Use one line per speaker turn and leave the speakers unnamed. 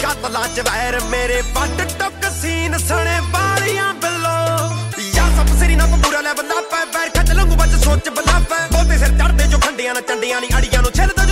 ਕਤਲਾਂ ਚ ਵੈਰ ਮੇਰੇ ਵੱਟ ਟੁੱਕ ਸੀਨ ਸਣੇ ਵਾਲੀਆਂ ਬਿੱਲੋ ਯਾ ਸਭ ਸਿਰੀ ਨਾ ਪੂਰਾ ਲੈ ਬੰਦਾ ਪੈ ਪੈਰ ਖੱਟ ਲੰਗੂ ਬੱਚ ਸੋਚ ਬੰਦਾ ਪੈ ਬਹੁਤੇ ਸਿਰ ਚੜਦੇ ਜੋ ਖੰਡੀਆਂ ਨਾ ਚੰਡੀਆਂ ਨੀ ਅੜੀਆਂ ਨੂੰ ਛਿੱਲਦਾ